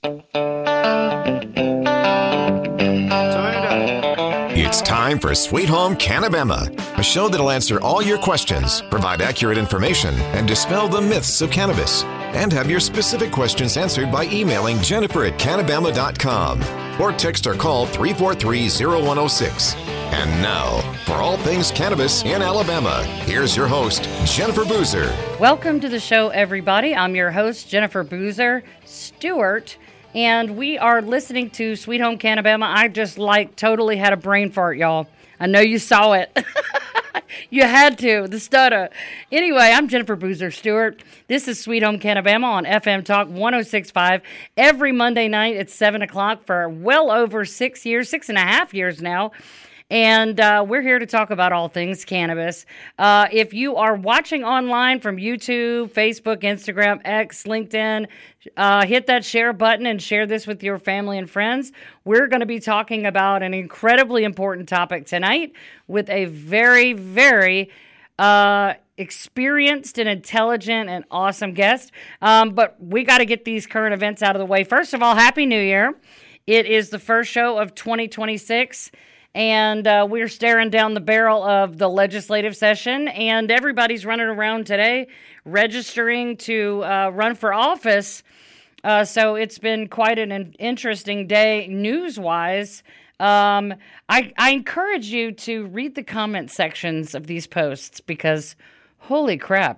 It's time for Sweet Home Cannabama, a show that'll answer all your questions, provide accurate information, and dispel the myths of cannabis. And have your specific questions answered by emailing Jennifer@Cannabama.com or text or call 343-0106. And now, for all things cannabis in Alabama, here's your host, Jennifer Boozer. Welcome to the show, everybody. I'm your host, Jennifer Boozer Stewart. And we are listening to Sweet Home Cannabama. I just totally had a brain fart, y'all. I know you saw it. You had to, the stutter. Anyway, I'm Jennifer Boozer Stewart. This is Sweet Home Cannabama on FM Talk 106.5 every Monday night at 7 o'clock for well over 6 years, 6.5 years now. And we're here to talk about all things cannabis. If you are watching online from YouTube, Facebook, Instagram, X, LinkedIn, hit that share button and share this with your family and friends. We're going to be talking about an incredibly important topic tonight with a very, very experienced and intelligent and awesome guest. But we got to get these current events out of the way. First of all, Happy New Year. It is the first show of 2026. And we're staring down the barrel of the legislative session, and everybody's running around today registering to run for office. So it's been quite an interesting day news-wise. I encourage you to read the comment sections of these posts because, holy crap,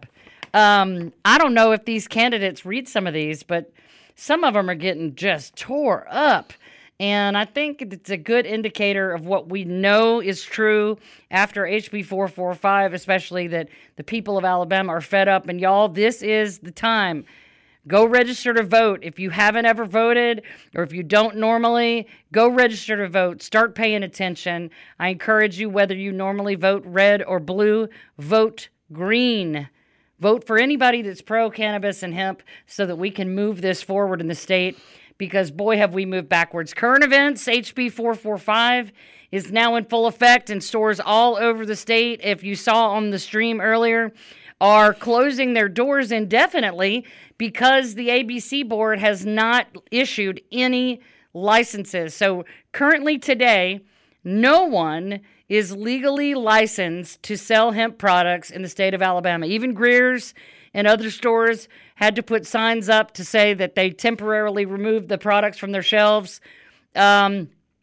I don't know if these candidates read some of these, but some of them are getting just tore up. And I think it's a good indicator of what we know is true after HB 445, especially that the people of Alabama are fed up. And y'all, this is the time. Go register to vote. If you haven't ever voted or if you don't normally, go register to vote. Start paying attention. I encourage you, whether you normally vote red or blue, vote green. Vote for anybody that's pro-cannabis and hemp so that we can move this forward in the state. Because, boy, have we moved backwards. Current events, HB 445 is now in full effect in stores all over the state. If you saw on the stream earlier, are closing their doors indefinitely because the ABC board has not issued any licenses. So currently today, no one is legally licensed to sell hemp products in the state of Alabama. Even Greer's and other stores had to put signs up to say that they temporarily removed the products from their shelves. How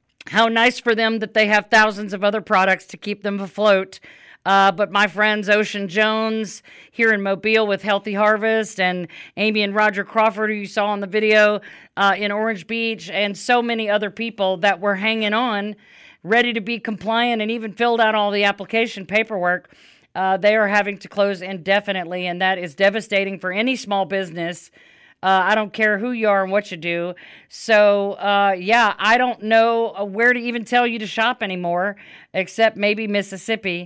nice for them that they have thousands of other products to keep them afloat. But my friends Ocean Jones here in Mobile with Healthy Harvest and Amy and Roger Crawford, who you saw on the video in Orange Beach, and so many other people that were hanging on, ready to be compliant and even filled out all the application paperwork. They are having to close indefinitely, and that is devastating for any small business. I don't care who you are and what you do. So, I don't know where to even tell you to shop anymore, except maybe Mississippi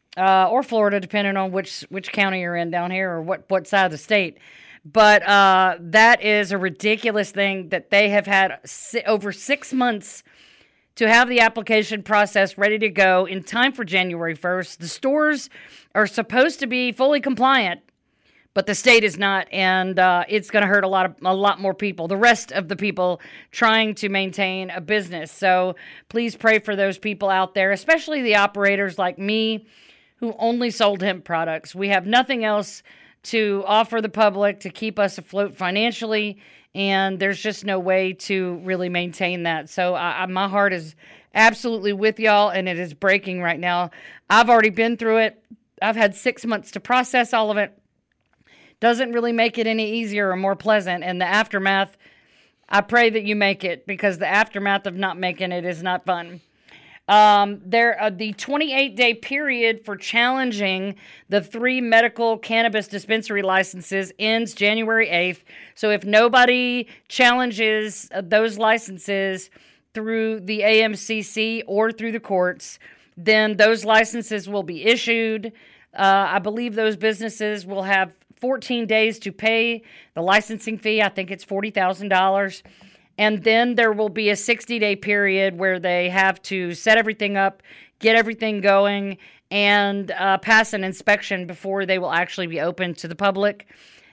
or Florida, depending on which county you're in down here or what side of the state. But that is a ridiculous thing that they have had over 6 months to have the application process ready to go in time for January 1st. The stores are supposed to be fully compliant, but the state is not, and it's going to hurt a lot more people, the rest of the people trying to maintain a business. So please pray for those people out there, especially the operators like me who only sold hemp products. We have nothing else to offer the public to keep us afloat financially, and there's just no way to really maintain that. So my heart is absolutely with y'all, and it is breaking right now. I've already been through it. I've had 6 months to process all of it. Doesn't really make it any easier or more pleasant. And the aftermath, I pray that you make it, because the aftermath of not making it is not fun. The 28-day period for challenging the 3 medical cannabis dispensary licenses ends January 8th. So if nobody challenges those licenses through the AMCC or through the courts, then those licenses will be issued. I believe those businesses will have 14 days to pay the licensing fee. I think it's $40,000. And then there will be a 60-day period where they have to set everything up, get everything going, and pass an inspection before they will actually be open to the public.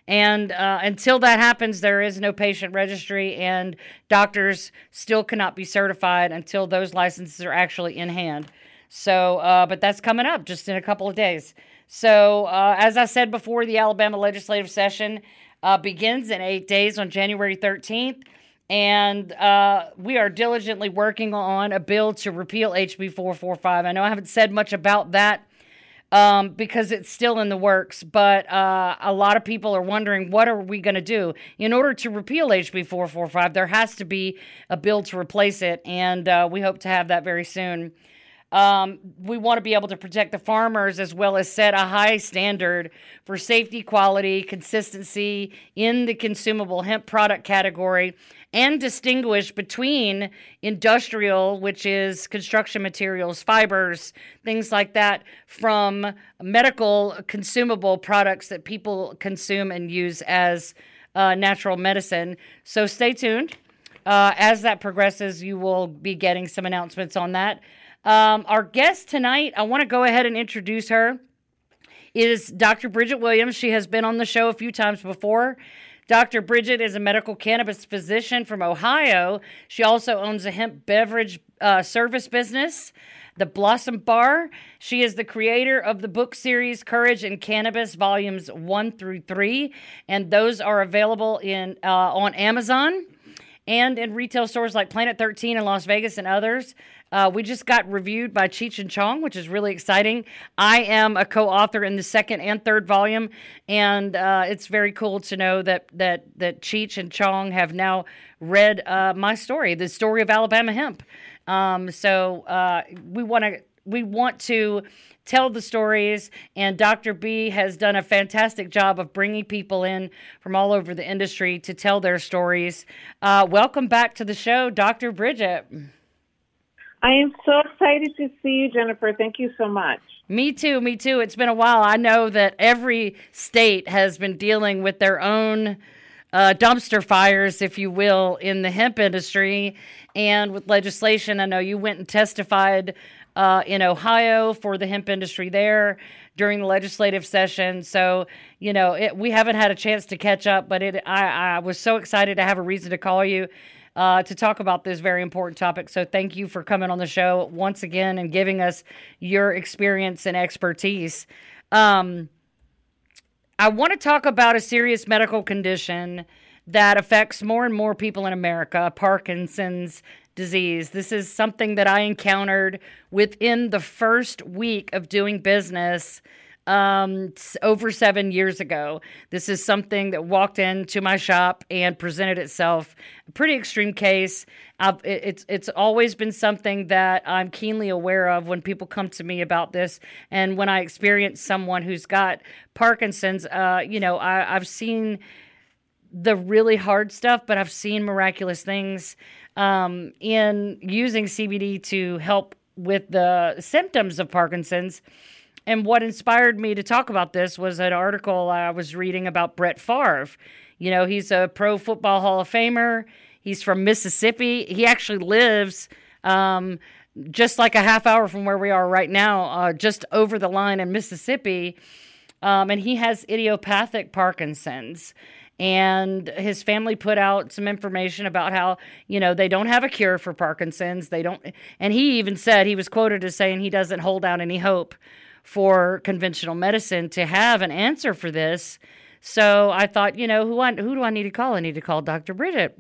And until that happens, there is no patient registry, and doctors still cannot be certified until those licenses are actually in hand. So, but that's coming up just in a couple of days. So, as I said before, the Alabama legislative session begins in 8 days on January 13th. And we are diligently working on a bill to repeal HB 445. I know I haven't said much about that because it's still in the works, but a lot of people are wondering, what are we going to do? In order to repeal HB 445, there has to be a bill to replace it, and we hope to have that very soon. We want to be able to protect the farmers as well as set a high standard for safety, quality, consistency in the consumable hemp product category, and distinguish between industrial, which is construction materials, fibers, things like that, from medical consumable products that people consume and use as natural medicine. So stay tuned. As that progresses, you will be getting some announcements on that. Our guest tonight, I want to go ahead and introduce her, is Dr. Bridget Williams. She has been on the show a few times before. Dr. Bridget is a medical cannabis physician from Ohio. She also owns a hemp beverage service business, the Blossom Bar. She is the creator of the book series Courage in Cannabis, Volumes 1 through 3, and those are available on Amazon and in retail stores like Planet 13 in Las Vegas and others. We just got reviewed by Cheech and Chong, which is really exciting. I am a co-author in the second and third volume, and it's very cool to know that Cheech and Chong have now read my story, the story of Alabama hemp. So we want to tell the stories, and Dr. B has done a fantastic job of bringing people in from all over the industry to tell their stories. Welcome back to the show, Dr. Bridget. I am so excited to see you, Jennifer. Thank you so much. Me too. It's been a while. I know that every state has been dealing with their own dumpster fires, if you will, in the hemp industry and with legislation. I know you went and testified in Ohio for the hemp industry there during the legislative session. So, we haven't had a chance to catch up, but I was so excited to have a reason to call you to talk about this very important topic. So thank you for coming on the show once again and giving us your experience and expertise. I want to talk about a serious medical condition that affects more and more people in America, Parkinson's disease. This is something that I encountered within the first week of doing business over 7 years ago. This is something that walked into my shop and presented itself. A pretty extreme case. It's always been something that I'm keenly aware of when people come to me about this. And when I experience someone who's got Parkinson's, I've seen the really hard stuff, but I've seen miraculous things in using CBD to help with the symptoms of Parkinson's. And what inspired me to talk about this was an article I was reading about Brett Favre. He's a Pro Football Hall of Famer. He's from Mississippi. He actually lives just like a half hour from where we are right now, just over the line in Mississippi. And he has idiopathic Parkinson's. And his family put out some information about how, they don't have a cure for Parkinson's. And he even said, he was quoted as saying he doesn't hold out any hope for conventional medicine to have an answer for this. So I thought, who do I need to call? I need to call Dr. Bridget.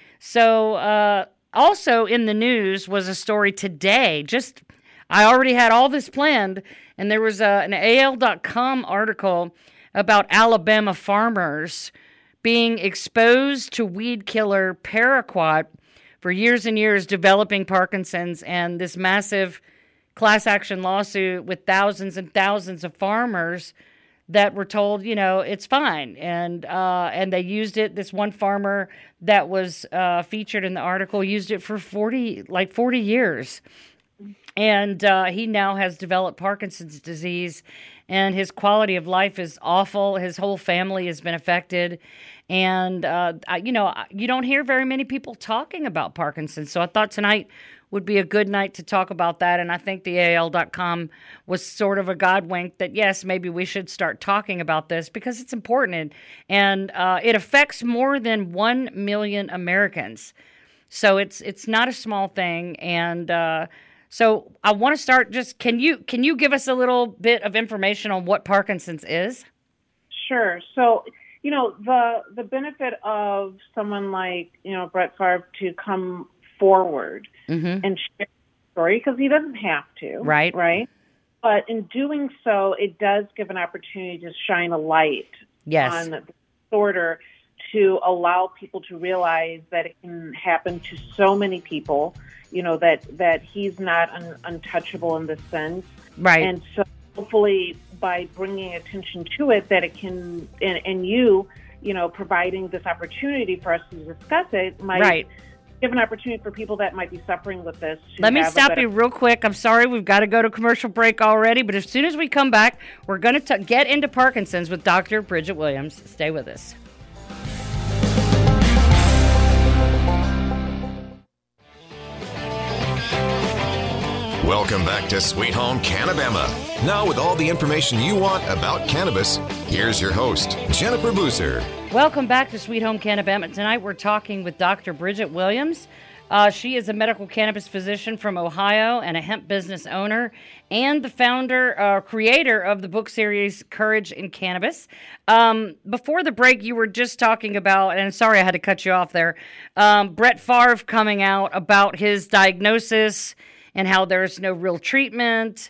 So also in the news was a story today. I already had all this planned, and there was an AL.com article about Alabama farmers being exposed to weed killer paraquat for years and years, developing Parkinson's, and this massive class action lawsuit with thousands and thousands of farmers that were told, it's fine. And they used it. This one farmer that was featured in the article used it for 40 years. And he now has developed Parkinson's disease, and his quality of life is awful. His whole family has been affected. And, you don't hear very many people talking about Parkinson's. So I thought tonight would be a good night to talk about that. And I think the AL.com was sort of a God wink that, yes, maybe we should start talking about this because it's important. And it affects more than 1 million Americans. So it's not a small thing. And so I want to start can you give us a little bit of information on what Parkinson's is? Sure. So, the benefit of someone like, Brett Favre to come forward and share his story, because he doesn't have to. Right. But in doing so, it does give an opportunity to shine a light on the disorder, to allow people to realize that it can happen to so many people, that he's not untouchable in this sense. Right. And so hopefully by bringing attention to it, that it can, and you providing this opportunity for us to discuss it might give an opportunity for people that might be suffering with this. Let me stop you real quick. I'm sorry, we've got to go to commercial break already, but as soon as we come back, we're going to get into Parkinson's with Dr. Bridget Williams. Stay with us. Welcome back to Sweet Home Cannabema. Now with all the information you want about cannabis, here's your host, Jennifer Boozer. Welcome back to Sweet Home Cannabema. Tonight we're talking with Dr. Bridget Williams. She is a medical cannabis physician from Ohio and a hemp business owner and the founder, creator of the book series Courage in Cannabis. Before the break, you were just talking about, and sorry I had to cut you off there, Brett Favre coming out about his diagnosis and how there's no real treatment.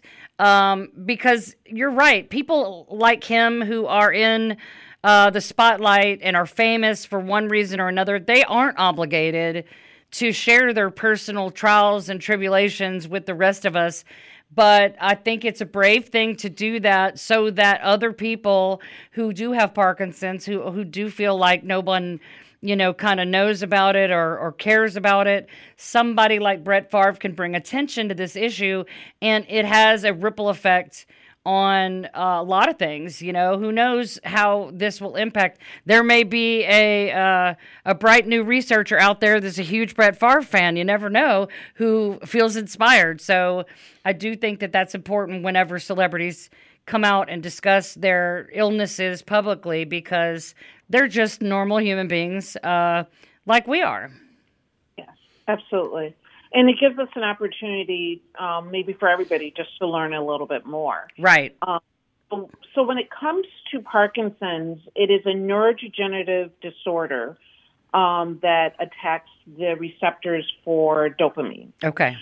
Because you're right, people like him who are in the spotlight and are famous for one reason or another, they aren't obligated to share their personal trials and tribulations with the rest of us. But I think it's a brave thing to do that so that other people who do have Parkinson's, who do feel like no one kind of knows about it or cares about it, somebody like Brett Favre can bring attention to this issue, and it has a ripple effect on a lot of things. Who knows how this will impact. There may be a bright new researcher out there that's a huge Brett Favre fan, you never know, who feels inspired. So I do think that that's important whenever celebrities come out and discuss their illnesses publicly, because they're just normal human beings like we are. Yes, absolutely. And it gives us an opportunity, maybe for everybody, just to learn a little bit more. Right. So when it comes to Parkinson's, it is a neurodegenerative disorder that attacks the receptors for dopamine. Okay.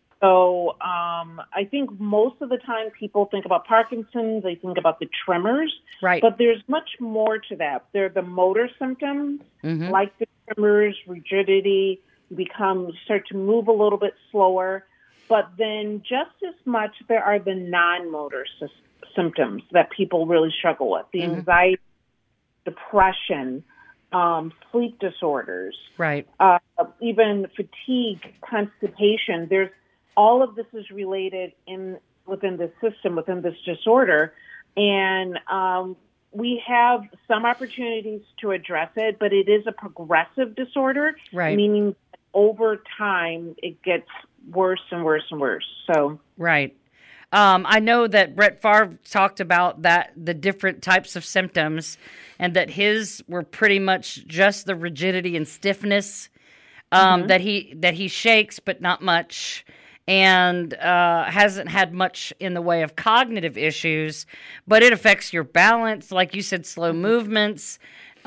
So I think most of the time people think about Parkinson's, they think about the tremors. Right. But there's much more to that. There are the motor symptoms, like the tremors, rigidity. You start to move a little bit slower. But then just as much, there are the non-motor symptoms that people really struggle with. The anxiety, depression, sleep disorders. Right. Even fatigue, constipation. All of this is related within the system, within this disorder. And we have some opportunities to address it, but it is a progressive disorder, meaning over time it gets worse and worse and worse. So right. I know that Brett Favre talked about the different types of symptoms, and that his were pretty much just the rigidity and stiffness, that he shakes, but not much. And hasn't had much in the way of cognitive issues, but it affects your balance, like you said, slow movements.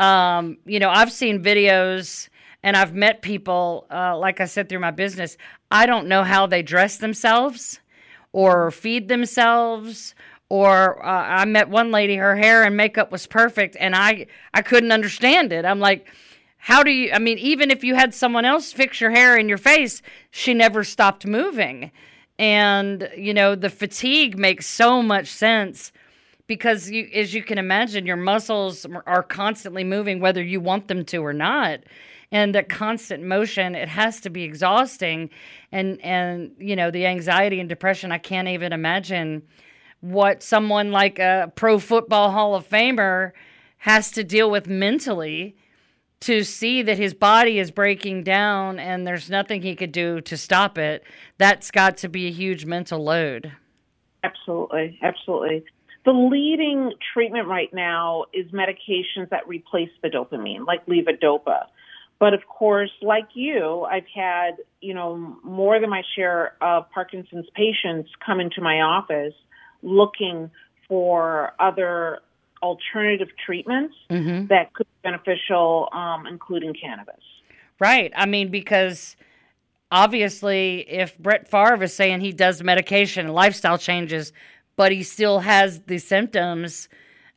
I've seen videos and I've met people, like I said, through my business. I don't know how they dress themselves or feed themselves. Or I met one lady, her hair and makeup was perfect, and I couldn't understand it. I'm like, how do you, even if you had someone else fix your hair and your face, she never stopped moving. And, the fatigue makes so much sense because, as you can imagine, your muscles are constantly moving whether you want them to or not. And that constant motion, it has to be exhausting. And the anxiety and depression, I can't even imagine what someone like a Pro Football Hall of Famer has to deal with mentally. to see that his body is breaking down and there's nothing he could do to stop it, that's got to be a huge mental load. Absolutely, absolutely. The leading treatment right now is medications that replace the dopamine, like levodopa. But of course, like you, I've had, more than my share of Parkinson's patients come into my office looking for other alternative treatments that could be beneficial, including cannabis. Right. I mean, because obviously if Brett Favre is saying he does medication and lifestyle changes, but he still has the symptoms,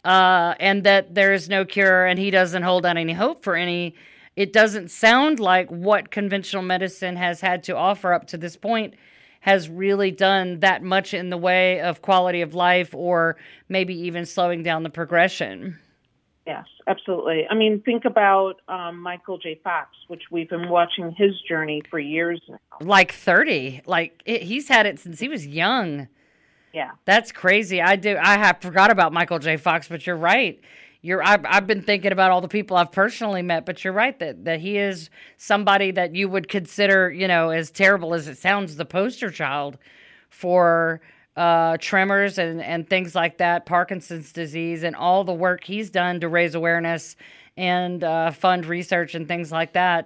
and that there is no cure and he doesn't hold out any hope for any, it doesn't sound like what conventional medicine has had to offer up to this point has really done that much in the way of quality of life or maybe even slowing down the progression. Yes, absolutely. I mean, think about Michael J. Fox, which we've been watching his journey for years now. Like 30. He's had it since he was young. Yeah. That's crazy. I have forgot about Michael J. Fox, but you're right. I've been thinking about all the people I've personally met, but you're right that he is somebody that you would consider, as terrible as it sounds, the poster child for tremors and things like that, Parkinson's disease, and all the work he's done to raise awareness and fund research and things like that.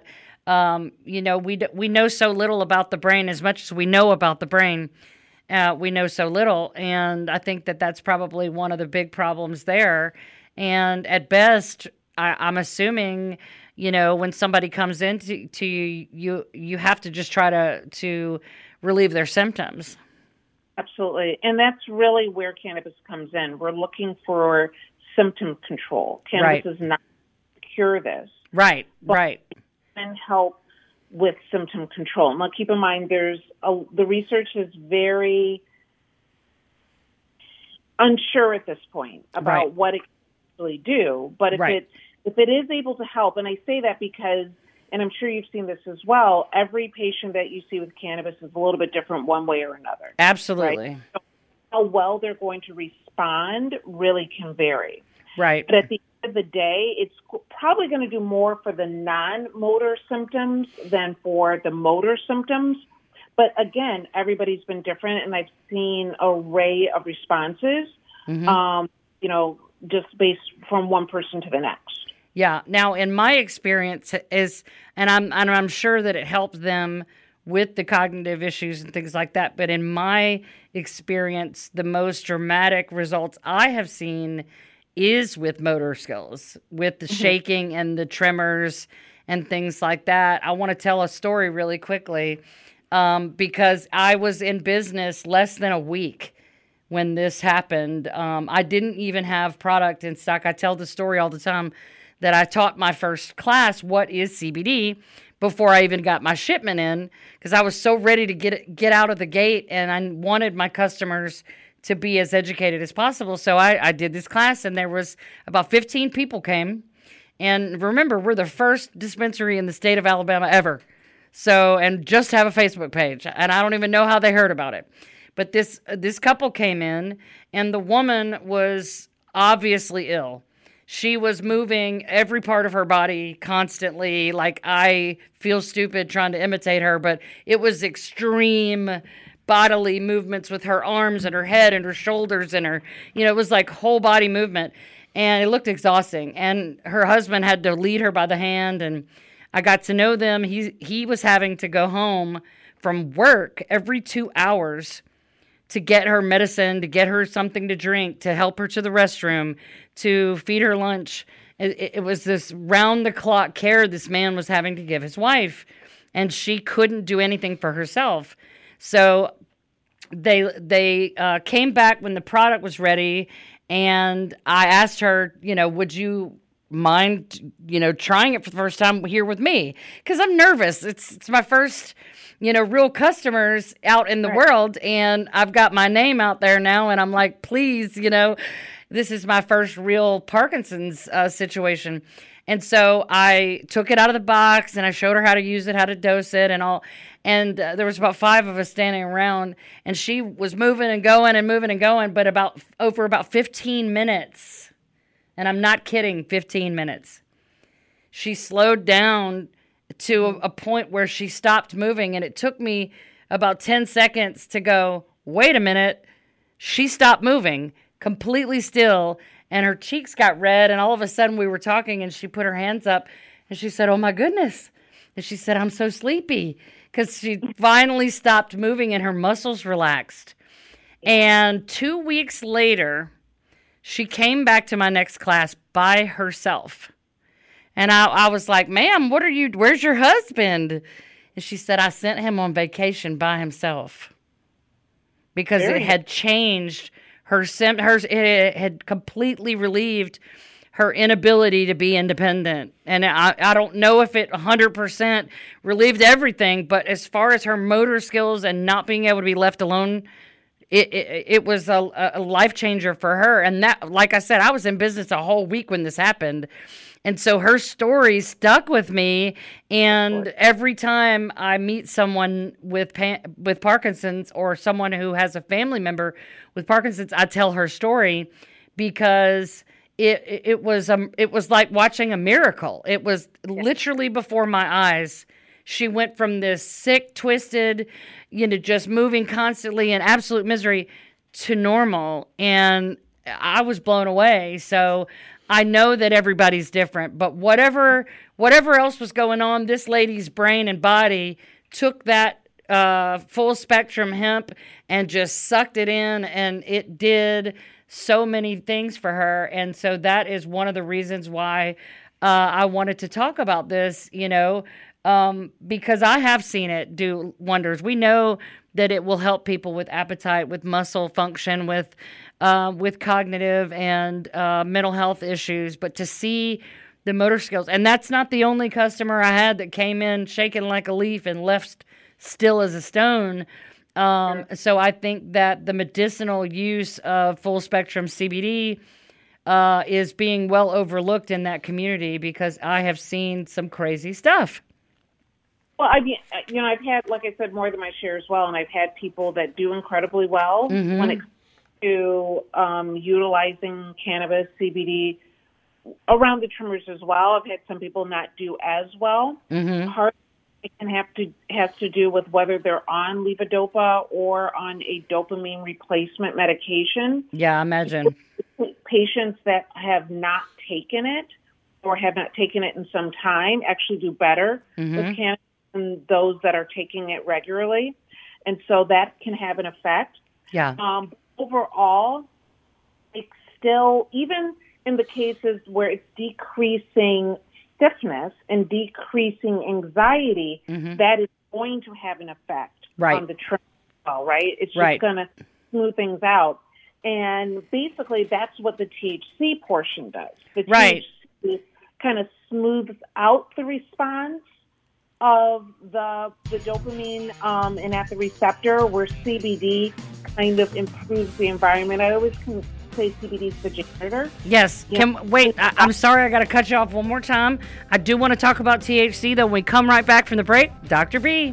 We know so little about the brain. As much as we know about the brain, we know so little, and I think that's probably one of the big problems there. And at best, I'm assuming, when somebody comes in to you have to just try to relieve their symptoms. Absolutely. And that's really where cannabis comes in. We're looking for symptom control. Cannabis is not to cure this. Right. It can help with symptom control. Now, keep in mind, the research is very unsure at this point about what it do, but if it is able to help, and I say that because, and I'm sure you've seen this as well, every patient that you see with cannabis is a little bit different one way or another. Absolutely. Right? So how well they're going to respond really can vary. Right. But at the end of the day, it's probably going to do more for the non-motor symptoms than for the motor symptoms. But again, everybody's been different, and I've seen an array of responses, just based from one person to the next. Yeah. Now, in my experience and I'm sure that it helped them with the cognitive issues and things like that. But in my experience, the most dramatic results I have seen is with motor skills, with the shaking and the tremors and things like that. I want to tell a story really quickly because I was in business less than a week when this happened. I didn't even have product in stock. I tell the story all the time that I taught my first class, what is CBD, before I even got my shipment in, because I was so ready to get out of the gate, and I wanted my customers to be as educated as possible. So I did this class, and there was about 15 people came. And remember, we're the first dispensary in the state of Alabama ever. So, and just have a Facebook page. And I don't even know how they heard about it. But this couple came in, and the woman was obviously ill. She was moving every part of her body constantly. Like, I feel stupid trying to imitate her, but it was extreme bodily movements with her arms and her head and her shoulders and her, it was like whole body movement. And it looked exhausting. And her husband had to lead her by the hand, and I got to know them. He was having to go home from work every 2 hours to get her medicine, to get her something to drink, to help her to the restroom, to feed her lunch. It was this round-the-clock care this man was having to give his wife, and she couldn't do anything for herself. So they came back when the product was ready, and I asked her, would you mind, trying it for the first time here with me? Because I'm nervous. It's my first real customers out in the world, and I've got my name out there now, and I'm like, please, this is my first real Parkinson's situation. And so I took it out of the box, and I showed her how to use it, how to dose it, and all. And there was about 5 of us standing around, and she was moving and going, but over about 15 minutes, and I'm not kidding, 15 minutes, she slowed down to a point where she stopped moving. And it took me about 10 seconds to go, wait a minute. She stopped moving, completely still, and her cheeks got red. And all of a sudden we were talking, and she put her hands up, and she said, oh my goodness. And she said, I'm so sleepy, because she finally stopped moving and her muscles relaxed. And 2 weeks later, she came back to my next class by herself. And I was like, ma'am, where's your husband? And she said, I sent him on vacation by himself. Because it had changed it had completely relieved her inability to be independent. And I don't know if it 100% relieved everything, but as far as her motor skills and not being able to be left alone, it was a life changer for her. And that, like I said, I was in business a whole week when this happened. And so her story stuck with me, and every time I meet someone with Parkinson's or someone who has a family member with Parkinson's, I tell her story, because it was like watching a miracle. It was literally before my eyes. She went from this sick, twisted, just moving constantly in absolute misery to normal, and I was blown away. So I know that everybody's different, but whatever else was going on, this lady's brain and body took that full spectrum hemp and just sucked it in, and it did so many things for her. And so that is one of the reasons why I wanted to talk about this, because I have seen it do wonders. We know that it will help people with appetite, with muscle function, with cognitive and mental health issues. But to see the motor skills, and that's not the only customer I had that came in shaking like a leaf and left still as a stone. So I think that the medicinal use of full spectrum CBD is being well overlooked in that community, because I have seen some crazy stuff. Well, I mean, I've had, like I said, more than my share as well, and I've had people that do incredibly well when it comes to utilizing cannabis, CBD, around the tremors as well. I've had some people not do as well. Part of it can has to do with whether they're on levodopa or on a dopamine replacement medication. Yeah, I imagine. Patients that have not taken it or have not taken it in some time actually do better with cannabis than those that are taking it regularly. And so that can have an effect. Yeah. Overall, it's still, even in the cases where it's decreasing stiffness and decreasing anxiety, that is going to have an effect on the trend, right? It's just going to smooth things out. And basically, that's what the THC portion does. The THC kind of smooths out the response of the dopamine and at the receptor, where CBD kind of improves the environment. I always can say CBD is the janitor. Yes. I'm sorry, I got to cut you off one more time. I do want to talk about THC, though. When we come right back from the break, Dr. B.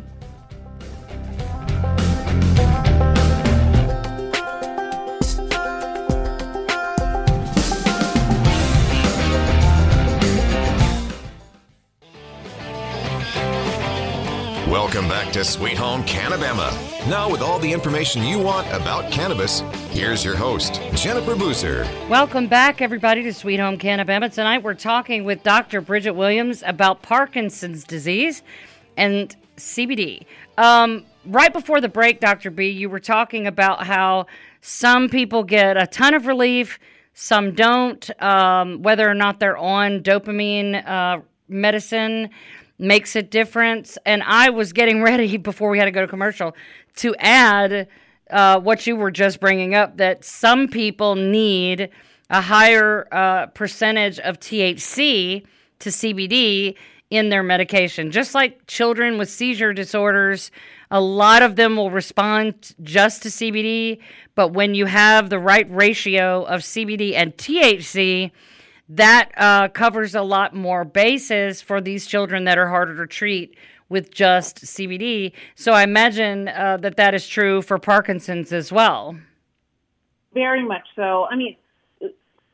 Welcome back to Sweet Home Cannabema. Now, with all the information you want about cannabis, here's your host, Jennifer Boozer. Welcome back, everybody, to Sweet Home Cannabema. Tonight, we're talking with Dr. Bridget Williams about Parkinson's disease and CBD. Right before the break, Dr. B, you were talking about how some people get a ton of relief, some don't, whether or not they're on dopamine medicine makes a difference. And I was getting ready before we had to go to commercial to add what you were just bringing up, that some people need a higher percentage of THC to CBD in their medication. Just like children with seizure disorders, a lot of them will respond just to CBD, but when you have the right ratio of CBD and THC, that covers a lot more bases for these children that are harder to treat with just CBD. So I imagine that is true for Parkinson's as well. Very much so. I mean,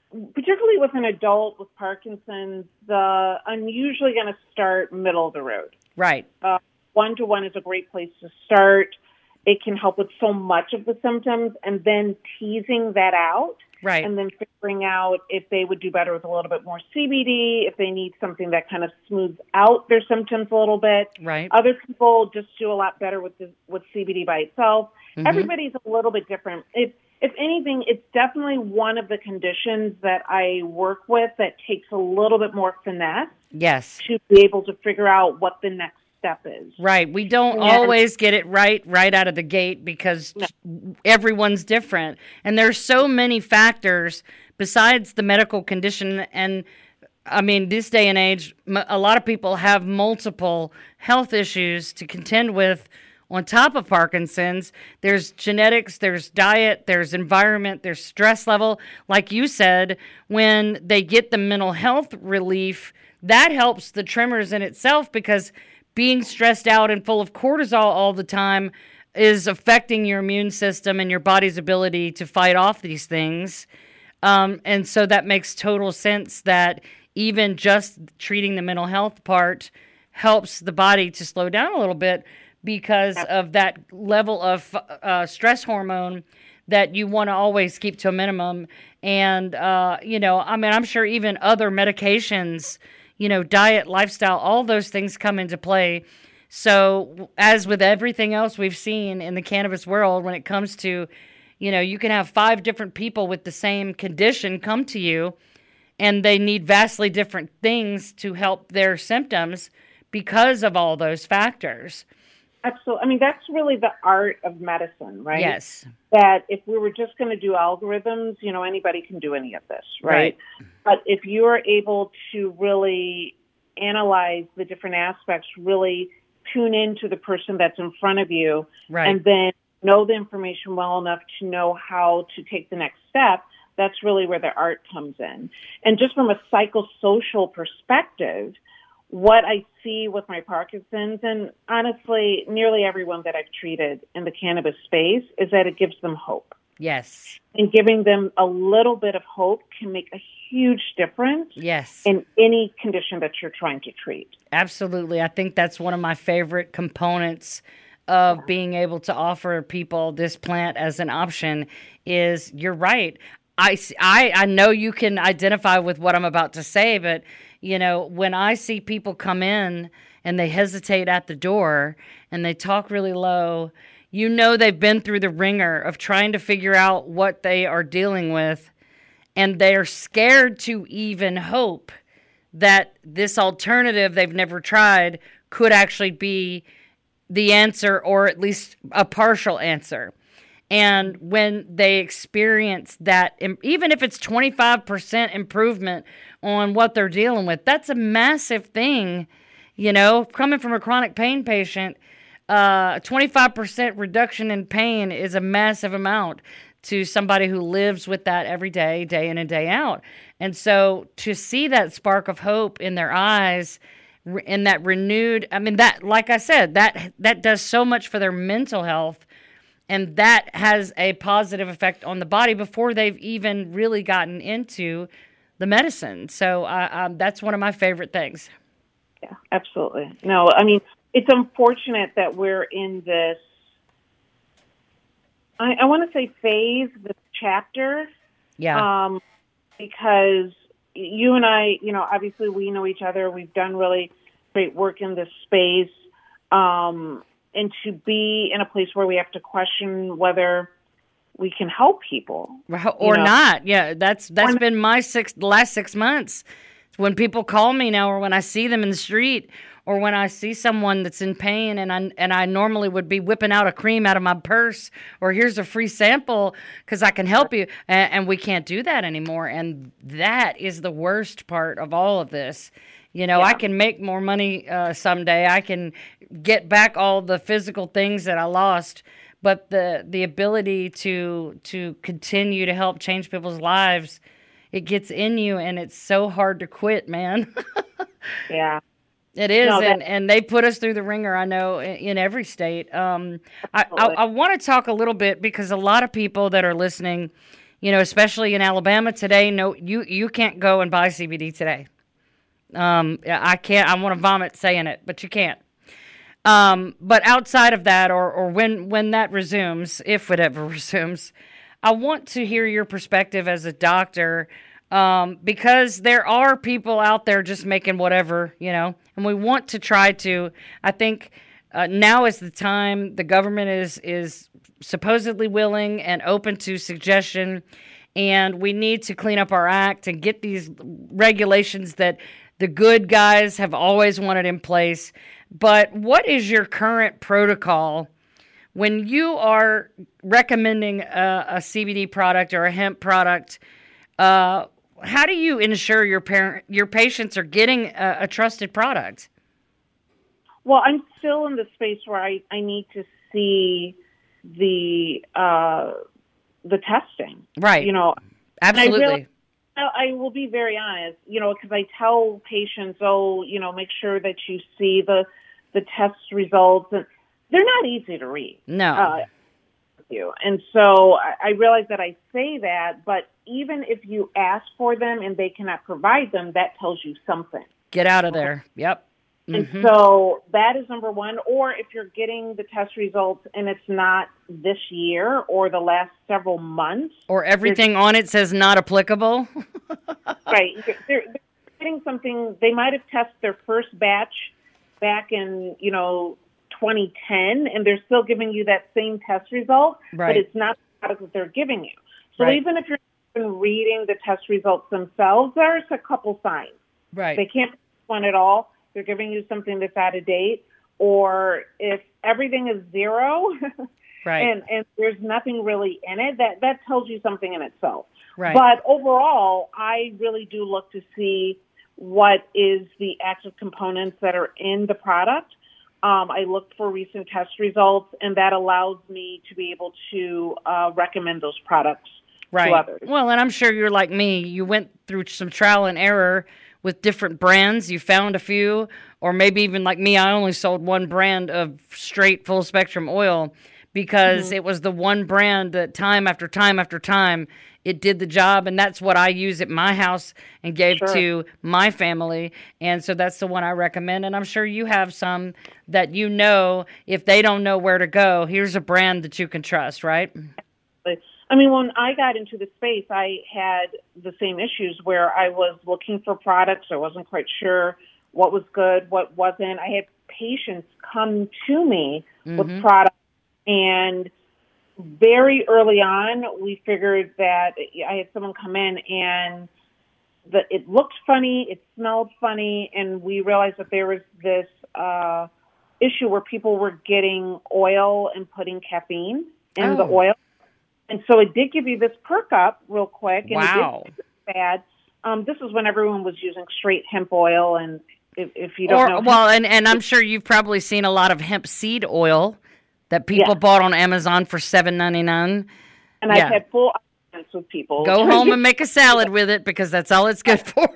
particularly with an adult with Parkinson's, I'm usually going to start middle of the road. Right. One-to-one is a great place to start. It can help with so much of the symptoms, and then teasing that out. Right. And then figuring out if they would do better with a little bit more CBD, if they need something that kind of smooths out their symptoms a little bit. Right. Other people just do a lot better with CBD by itself. Mm-hmm. Everybody's a little bit different. If anything, it's definitely one of the conditions that I work with that takes a little bit more finesse. Yes. To be able to figure out what the next step is. Right. We don't always get it right out of the gate because everyone's different. And there's so many factors besides the medical condition. And I mean, this day and age, a lot of people have multiple health issues to contend with on top of Parkinson's. There's genetics, there's diet, there's environment, there's stress level. Like you said, when they get the mental health relief, that helps the tremors in itself because being stressed out and full of cortisol all the time is affecting your immune system and your body's ability to fight off these things. And so that makes total sense that even just treating the mental health part helps the body to slow down a little bit because of that level of stress hormone that you want to always keep to a minimum. And, I'm sure even other medications, diet, lifestyle, all those things come into play. So as with everything else we've seen in the cannabis world, when it comes to, you can have 5 different people with the same condition come to you and they need vastly different things to help their symptoms because of all those factors. Absolutely. I mean, that's really the art of medicine, right? Yes. That if we were just going to do algorithms, anybody can do any of this, right? But if you are able to really analyze the different aspects, really tune into the person that's in front of you, and then know the information well enough to know how to take the next step, that's really where the art comes in. And just from a psychosocial perspective, what I see with my Parkinson's, and honestly, nearly everyone that I've treated in the cannabis space, is that it gives them hope. Yes. And giving them a little bit of hope can make a huge difference in any condition that you're trying to treat. Absolutely. I think that's one of my favorite components of being able to offer people this plant as an option is, you're right. I know you can identify with what I'm about to say, but when I see people come in and they hesitate at the door and they talk really low, they've been through the ringer of trying to figure out what they are dealing with, and they're scared to even hope that this alternative they've never tried could actually be the answer, or at least a partial answer. And when they experience that, even if it's 25% improvement on what they're dealing with, that's a massive thing. Coming from a chronic pain patient, 25% reduction in pain is a massive amount to somebody who lives with that every day, day in and day out. And so to see that spark of hope in their eyes, in that renewed, that, like I said, that does so much for their mental health. And that has a positive effect on the body before they've even really gotten into the medicine. So that's one of my favorite things. Yeah, absolutely. No, it's unfortunate that we're in this, I want to say phase, this chapter. Yeah. Because you and I, obviously we know each other. We've done really great work in this space. And to be in a place where we have to question whether we can help people or not. Yeah, that's been my last 6 months. It's when people call me now, or when I see them in the street, or when I see someone that's in pain, and I normally would be whipping out a cream out of my purse, or here's a free sample because I can help you, and we can't do that anymore. And that is the worst part of all of this. I can make more money someday. I can get back all the physical things that I lost, but the ability to continue to help change people's lives, it gets in you, and it's so hard to quit, man. Yeah. It is, and they put us through the ringer, I know, in every state. I want to talk a little bit, because a lot of people that are listening, especially in Alabama today. No, you can't go and buy CBD today. I can't. I want to vomit saying it, but you can't. But outside of that, or when that resumes, if it ever resumes, I want to hear your perspective as a doctor, because there are people out there just making whatever, and we want to try to. I think now is the time. The government is supposedly willing and open to suggestion, and we need to clean up our act and get these regulations that the good guys have always wanted in place. But what is your current protocol when you are recommending a CBD product or a hemp product? How do you ensure your patients are getting a trusted product? Well, I'm still in the space where I need to see the testing. Right. Absolutely. I will be very honest, because I tell patients, make sure that you see the test results, and they're not easy to read. No. And so I realize that I say that, but even if you ask for them and they cannot provide them, that tells you something. Get out of there. Yep. Mm-hmm. And so that is number one. Or if you're getting the test results and it's not this year or the last several months. Or everything on it says not applicable. Right. They're getting something. They might have tested their first batch back in, 2010, and they're still giving you that same test result, right. But it's not the product that they're giving you. So right. Even if you're reading the test results themselves, there's a couple signs. Right. They can't one at all. They're giving you something that's out of date, or if everything is zero, right. and there's nothing really in it, that tells you something in itself. Right. But overall, I really do look to see what is the active components that are in the product. I look for recent test results, and that allows me to be able to recommend those products right. to others. Well, and I'm sure you're like me. You went through some trial and error with different brands. You found a few, or maybe even like me, I only sold one brand of straight full spectrum oil because mm-hmm. it was the one brand that time after time after time it did the job, and that's what I use at my house and gave sure. to my family. And so that's the one I recommend. And I'm sure you have some that if they don't know where to go, here's a brand that you can trust, right? I mean, when I got into the space, I had the same issues where I was looking for products. I wasn't quite sure what was good, what wasn't. I had patients come to me mm-hmm. with products, and very early on, we figured that I had someone come in and it looked funny, it smelled funny, and we realized that there was this issue where people were getting oil and putting caffeine in the oil. And so it did give you this perk up real quick. And wow. It did bad. This is when everyone was using straight hemp oil. And if you don't know. Well, and I'm sure you've probably seen a lot of hemp seed oil that people bought on Amazon for $7.99. And I've had full arguments with people. Go home and make a salad with it because that's all it's good for.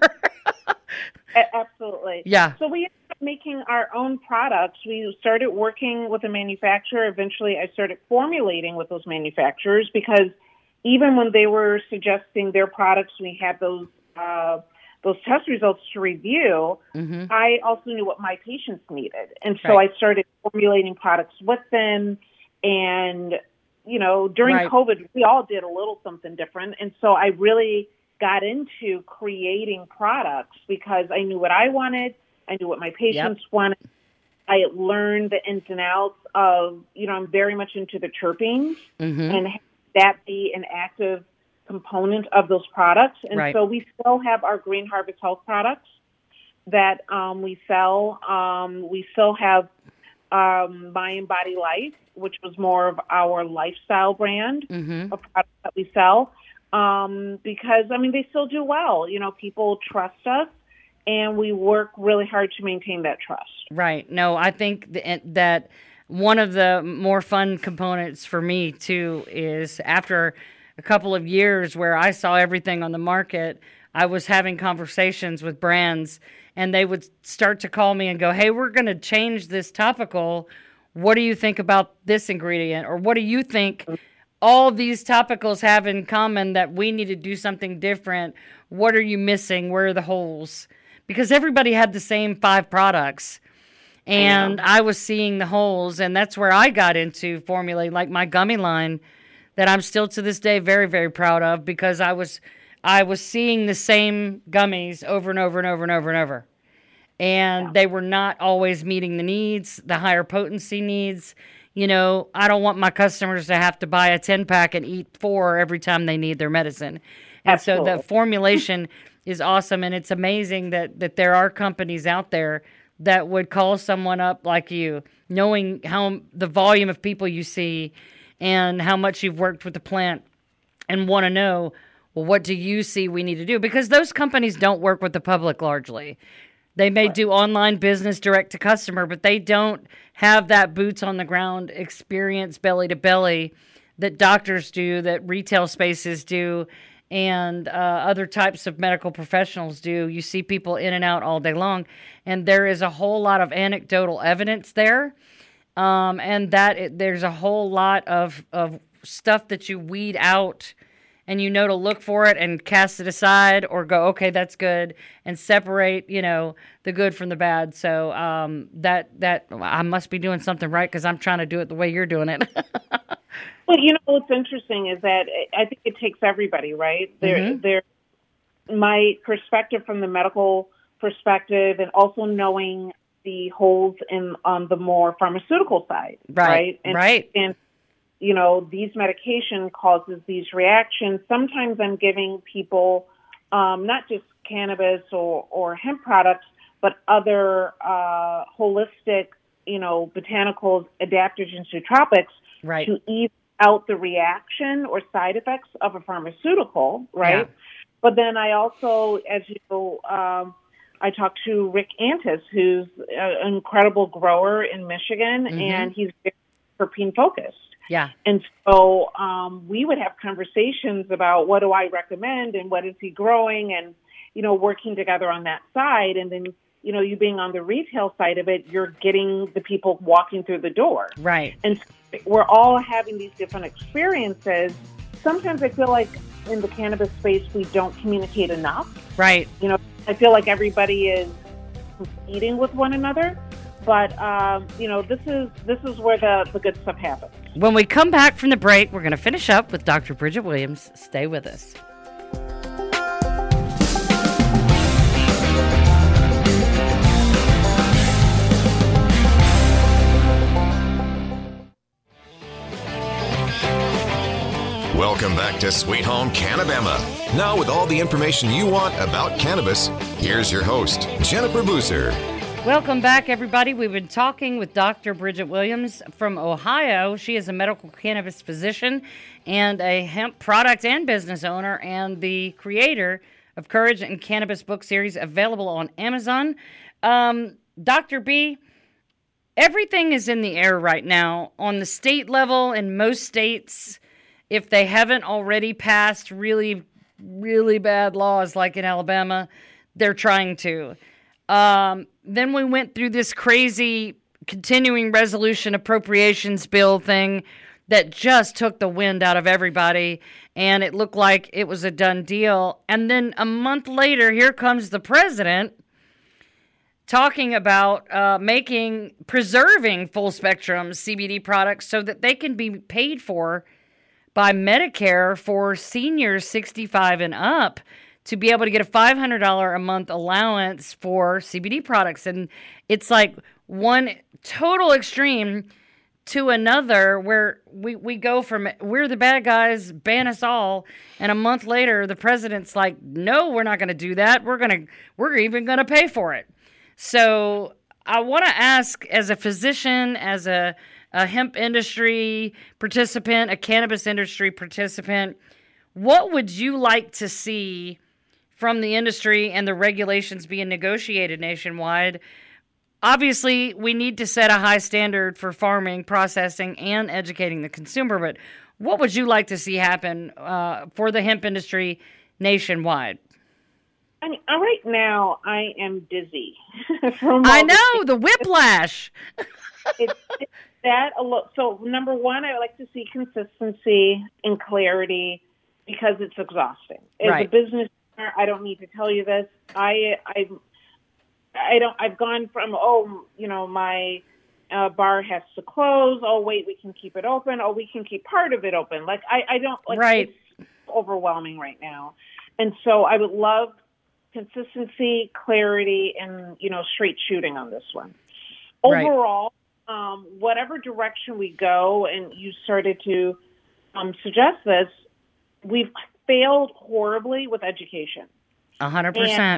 Absolutely. Yeah. So we ended up making our own products. We started working with a manufacturer. Eventually, I started formulating with those manufacturers because even when they were suggesting their products, we had those test results to review. Mm-hmm. I also knew what my patients needed. And so I started formulating products with them. And, during COVID, we all did a little something different. And so I really got into creating products because I knew what I wanted. I knew what my patients wanted. I learned the ins and outs of, I'm very much into the terpenes mm-hmm. and have that be an active component of those products. And so we still have our Green Harvest Health products that we sell. We still have Mind and Body Life, which was more of our lifestyle brand mm-hmm. of products that we sell. Because, they still do well. People trust us, and we work really hard to maintain that trust. Right. No, I think that one of the more fun components for me, too, is after a couple of years where I saw everything on the market, I was having conversations with brands, and they would start to call me and go, hey, we're going to change this topical. What do you think about this ingredient? Or what do you think all these topicals have in common that we need to do something different? What are you missing? Where are the holes? Because everybody had the same 5 products. And I was seeing the holes, and that's where I got into formulating, like my gummy line that I'm still to this day very, very proud of, because I was seeing the same gummies over and over and over and over and over. And they were not always meeting the needs, the higher potency needs. You know, I don't want my customers to have to buy a 10-pack and eat 4 every time they need their medicine. And Absolutely. So the formulation is awesome, and it's amazing that there are companies out there that would call someone up like you, knowing how the volume of people you see and how much you've worked with the plant, and want to know, well, what do you see we need to do? Because those companies don't work with the public largely. They may do online business direct to customer, but they don't have that boots on the ground experience belly to belly that doctors do, that retail spaces do, and other types of medical professionals do. You see people in and out all day long, and there is a whole lot of anecdotal evidence there, and there's a whole lot of stuff that you weed out, and you know to look for it and cast it aside, or go, okay, that's good, and separate, the good from the bad. So that I must be doing something right, because I'm trying to do it the way you're doing it. Well, what's interesting is that I think it takes everybody, right? My perspective from the medical perspective, and also knowing the holes on the more pharmaceutical side, right? And these medication causes these reactions. Sometimes I'm giving people not just cannabis or hemp products, but other holistic, botanicals, adaptogens, nootropics, to even out the reaction or side effects of a pharmaceutical, right? Yeah. But then I also, as you know, I talked to Rick Antis, who's an incredible grower in Michigan, and he's very terpene focused. Yeah. And so we would have conversations about what do I recommend and what is he growing, and, working together on that side. And then, you being on the retail side of it, you're getting the people walking through the door. Right. And we're all having these different experiences. Sometimes I feel like in the cannabis space, we don't communicate enough. Right. I feel like everybody is competing with one another. But, this is where the good stuff happens. When we come back from the break, we're going to finish up with Dr. Bridget Williams. Stay with us. Welcome back to Sweet Home Cannabama. Now, with all the information you want about cannabis, here's your host, Jennifer Boozer. Welcome back, everybody. We've been talking with Dr. Bridget Williams from Ohio. She is a medical cannabis physician and a hemp product and business owner, and the creator of Courage and Cannabis book series, available on Amazon. Dr. B, everything is in the air right now on the state level in most states. If they haven't already passed really, really bad laws like in Alabama, they're trying to. Then we went through this crazy continuing resolution appropriations bill thing that just took the wind out of everybody, and it looked like it was a done deal. And then a month later, here comes the president talking about preserving full spectrum CBD products so that they can be paid for by Medicare for seniors 65 and up, to be able to get a $500 a month allowance for CBD products. And it's like one total extreme to another, where we go from we're the bad guys, ban us all, and a month later the president's like, no, we're not going to do that. We're even going to pay for it. So I want to ask, as a physician, as a hemp industry participant, a cannabis industry participant, what would you like to see from the industry and the regulations being negotiated nationwide? Obviously, we need to set a high standard for farming, processing, and educating the consumer, but what would you like to see happen for the hemp industry nationwide? I mean, right now, I am dizzy. I know, the whiplash. So number one, I like to see consistency and clarity because it's exhausting. As a business owner, I don't need to tell you this. I've gone from, my bar has to close. Oh, wait, we can keep it open. Oh, we can keep part of it open. Like, I don't, like, right. It's overwhelming right now. And so I would love consistency, clarity, and, straight shooting on this one. Overall, whatever direction we go, and you started to suggest this, we've failed horribly with education. 100%.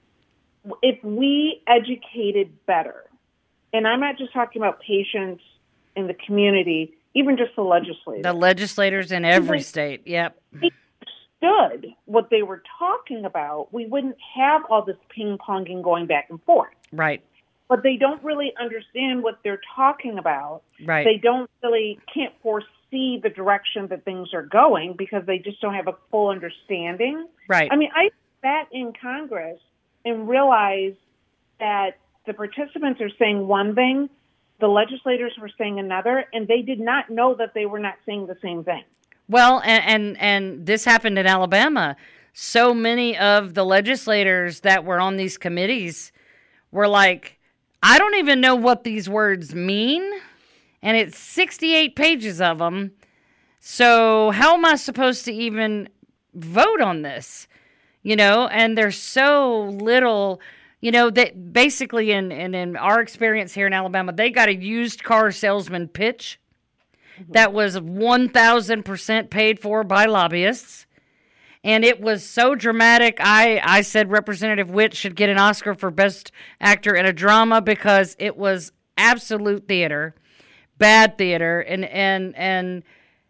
If we educated better, and I'm not just talking about patients in the community, even just the legislators. The legislators in every state, yep. If they understood what they were talking about, we wouldn't have all this ping-ponging going back and forth. Right. But they don't really understand what they're talking about. Right. They can't foresee the direction that things are going because they just don't have a full understanding. Right. I mean, I sat in Congress and realized that the participants are saying one thing, the legislators were saying another, and they did not know that they were not saying the same thing. Well, and this happened in Alabama. So many of the legislators that were on these committees were like, I don't even know what these words mean, and it's 68 pages of them, so how am I supposed to even vote on this? And there's so little, that basically in our experience here in Alabama, they got a used car salesman pitch that was 1,000% paid for by lobbyists. And it was so dramatic. I said Representative Witt should get an Oscar for Best Actor in a Drama because it was absolute theater, bad theater, and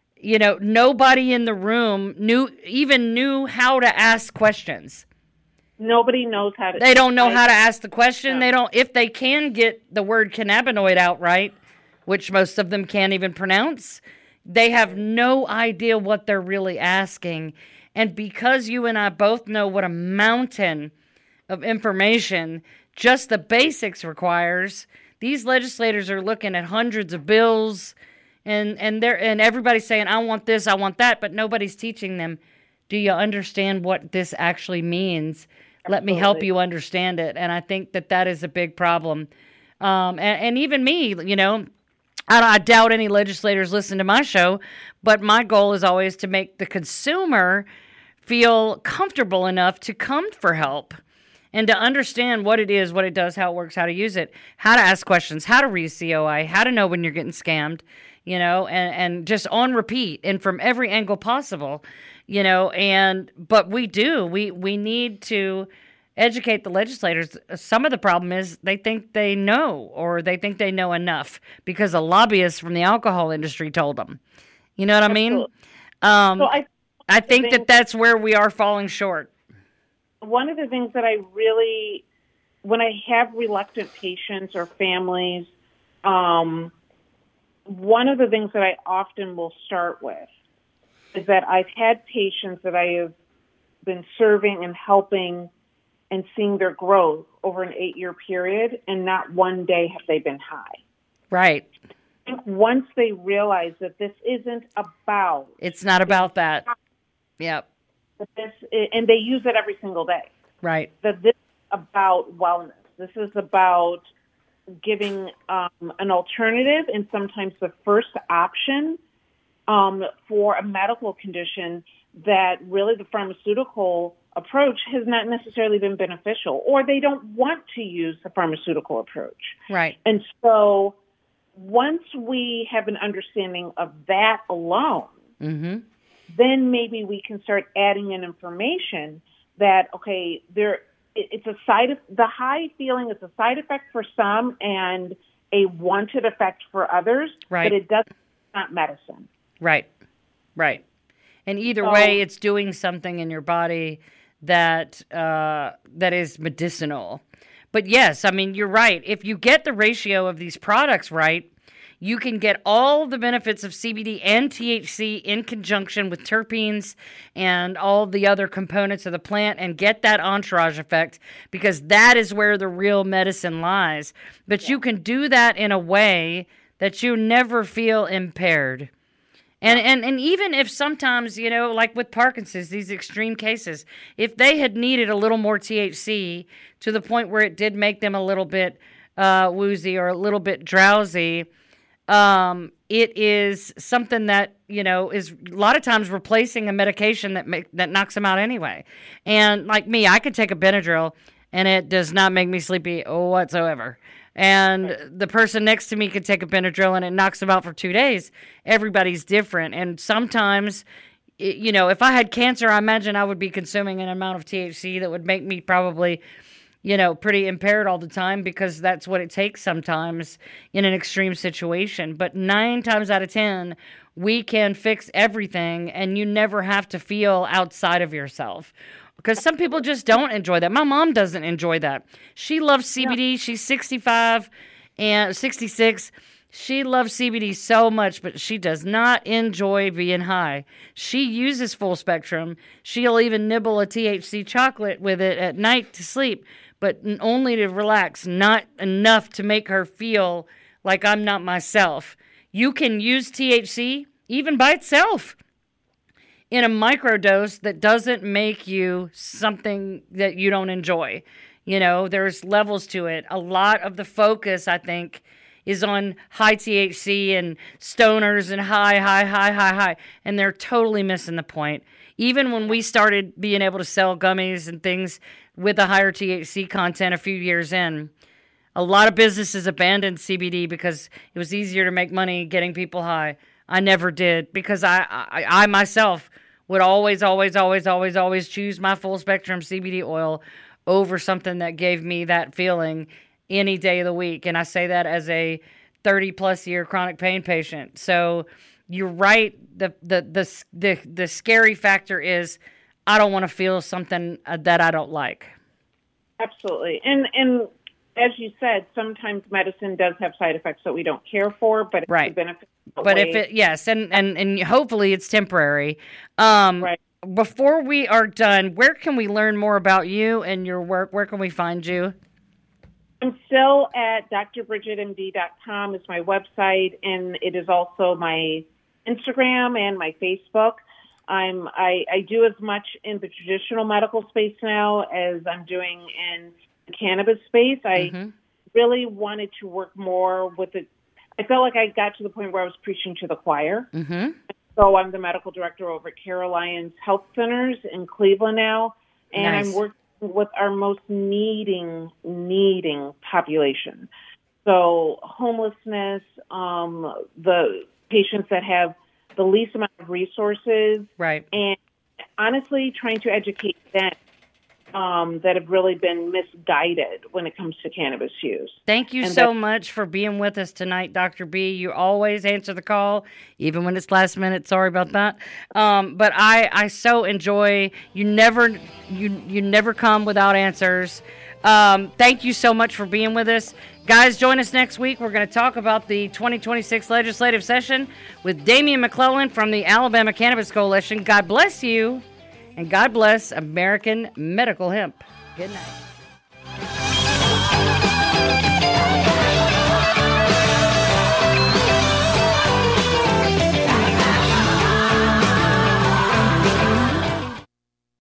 nobody in the room knew how to ask questions. Nobody knows how to. They don't know how to ask the question. No. They don't. If they can get the word cannabinoid out right, which most of them can't even pronounce, they have no idea what they're really asking. And because you and I both know what a mountain of information just the basics requires, these legislators are looking at hundreds of bills, and everybody's saying, I want this, I want that, but nobody's teaching them, do you understand what this actually means? Absolutely. Let me help you understand it. And I think that is a big problem. And even me, I doubt any legislators listen to my show, but my goal is always to make the consumer feel comfortable enough to come for help and to understand what it is, what it does, how it works, how to use it, how to ask questions, how to read COI, how to know when you're getting scammed, and just on repeat and from every angle possible, but we need to educate the legislators. Some of the problem is they think they know, or they think they know enough because a lobbyist from the alcohol industry told them. You know what I mean? I think that's where we are falling short. One of the things that I really, when I have reluctant patients or families, one of the things that I often will start with is that I've had patients that I have been serving and helping and seeing their growth over an 8-year period, and not one day have they been high. Right. I think once they realize that this isn't about... It's not about that. Yep. And they use it every single day. Right. That this is about wellness. This is about giving an alternative and sometimes the first option for a medical condition that really the pharmaceutical approach has not necessarily been beneficial, or they don't want to use the pharmaceutical approach. Right. And so once we have an understanding of that alone, mm-hmm. then maybe we can start adding in information that, okay, it's the high feeling is a side effect for some and a wanted effect for others, right. But it's not medicine. Right, right. And either way, it's doing something in your body that is medicinal. But yes, I mean, you're right. If you get the ratio of these products right, you can get all the benefits of CBD and THC in conjunction with terpenes and all the other components of the plant and get that entourage effect, because that is where the real medicine lies. But you can do that in a way that you never feel impaired. And even if sometimes, like with Parkinson's, these extreme cases, if they had needed a little more THC to the point where it did make them a little bit woozy or a little bit drowsy, it is something that, is a lot of times replacing a medication that knocks them out anyway. And like me, I could take a Benadryl and it does not make me sleepy whatsoever. And the person next to me could take a Benadryl and it knocks them out for 2 days. Everybody's different. And sometimes, if I had cancer, I imagine I would be consuming an amount of THC that would make me probably, pretty impaired all the time, because that's what it takes sometimes in an extreme situation. But 9 times out of 10, we can fix everything, and you never have to feel outside of yourself. Because some people just don't enjoy that. My mom doesn't enjoy that. She loves CBD. Yeah. She's 65 and 66. She loves CBD so much, but she does not enjoy being high. She uses full spectrum. She'll even nibble a THC chocolate with it at night to sleep, but only to relax, not enough to make her feel like I'm not myself. You can use THC even by itself in a microdose that doesn't make you something that you don't enjoy. There's levels to it. A lot of the focus, I think, is on high THC and stoners and high. And they're totally missing the point. Even when we started being able to sell gummies and things with a higher THC content a few years in, a lot of businesses abandoned CBD because it was easier to make money getting people high. I never did, because I myself would always choose my full spectrum CBD oil over something that gave me that feeling any day of the week. And I say that as a 30-plus year chronic pain patient. So you're right. The scary factor is I don't want to feel something that I don't like. Absolutely. And as you said, sometimes medicine does have side effects that we don't care for, but it's a benefit. But if it, yes, and hopefully it's temporary. Right. Before we are done, where can we learn more about you and your work? Where can we find you? I'm still at drbridgetmd.com is my website, and it is also my Instagram and my Facebook. I do as much in the traditional medical space now as I'm doing in the cannabis space. I really wanted to work more with it. I felt like I got to the point where I was preaching to the choir. So I'm the medical director over at Caroline's Health Centers in Cleveland now, and I'm working with our most needing population. So homelessness, the patients that have the least amount of resources, right? And honestly, trying to educate them that have really been misguided when it comes to cannabis use. Thank you so much for being with us tonight, Dr. B. You always answer the call, even when it's last minute. Sorry about that. But I so enjoy, you never come without answers. Thank you so much for being with us. Guys, join us next week. We're going to talk about the 2026 legislative session with Damian McClellan from the Alabama Cannabis Coalition. God bless you. And God bless American medical hemp. Good night.